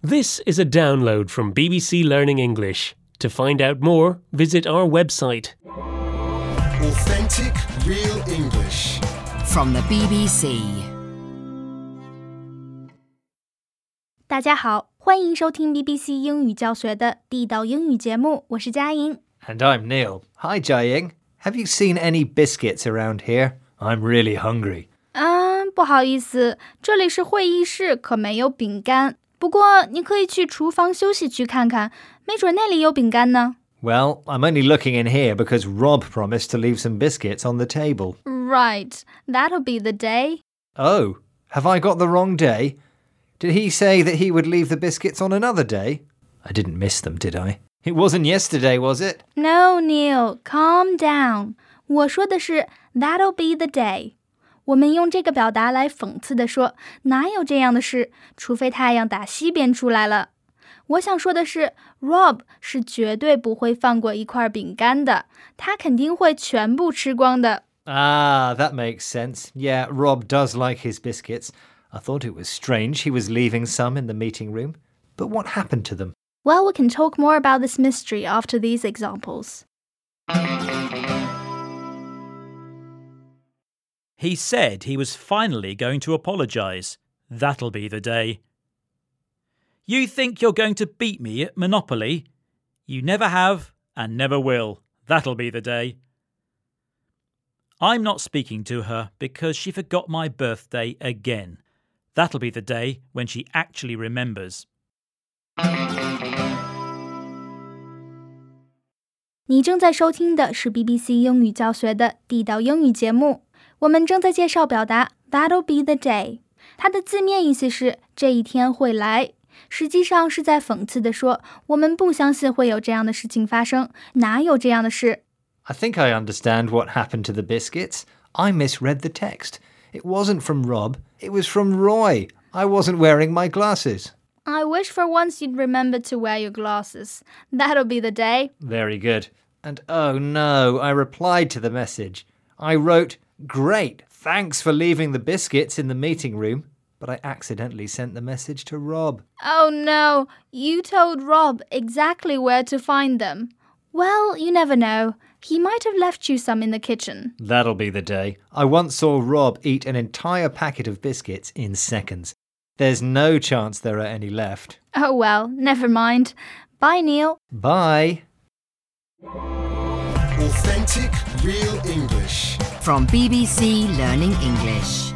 This is a download from BBC Learning English. To find out more, visit our website. Authentic, real English. From the BBC. 大家好，欢迎收听 BBC 英语教学的地道英语节目，我是佳莹。 And I'm Neil. Hi, Jiaying. Have you seen any biscuits around here? I'm really hungry. 不好意思，这里是会议室，可没有饼干。不过你可以去厨房休息区看看，没准那里有饼干呢。 Well, I'm only looking in here because Rob promised to leave some biscuits on the table. Right, that'll be the day. Oh, have I got the wrong day? Did he say that he would leave the biscuits on another day? I didn't miss them, did I? It wasn't yesterday, was it? No, Neil, calm down. 我说的是 that'll be the day. 我们用这个表达来讽刺地说，哪有这样的事，除非太阳打西边出来了。我想说的是 Rob 是绝对不会放过一块饼干的，他肯定会全部吃光的。 Ah, that makes sense. Yeah, Rob does like his biscuits. I thought it was strange he was leaving some in the meeting room. But what happened to them? Well, we can talk more about this mystery after these examples. He said he was finally going to apologise. That'll be the day. You think you're going to beat me at Monopoly? You never have and never will. That'll be the day. I'm not speaking to her because she forgot my birthday again. That'll be the day when she actually remembers. 你正在收听的是 BBC 英语教学的地道英语节目。我们正在介绍表达 That'll be the day。它的字面意思是这一天会来，实际上是在讽刺地说，我们不相信会有这样的事情发生，哪有这样的事？ I think I understand what happened to the biscuits. I misread the text. It wasn't from Rob, it was from Roy. I wasn't wearing my glasses. I wish for once you'd remember to wear your glasses. That'll be the day. Very good. And oh no, I replied to the message. I wrote, "Great, thanks for leaving the biscuits in the meeting room." But I accidentally sent the message to Rob. Oh no, you told Rob exactly where to find them. Well, you never know. He might have left you some in the kitchen. That'll be the day. I once saw Rob eat an entire packet of biscuits in seconds. There's no chance there are any left. Oh well, never mind. Bye, Neil. Bye. Authentic, real English. From BBC Learning English.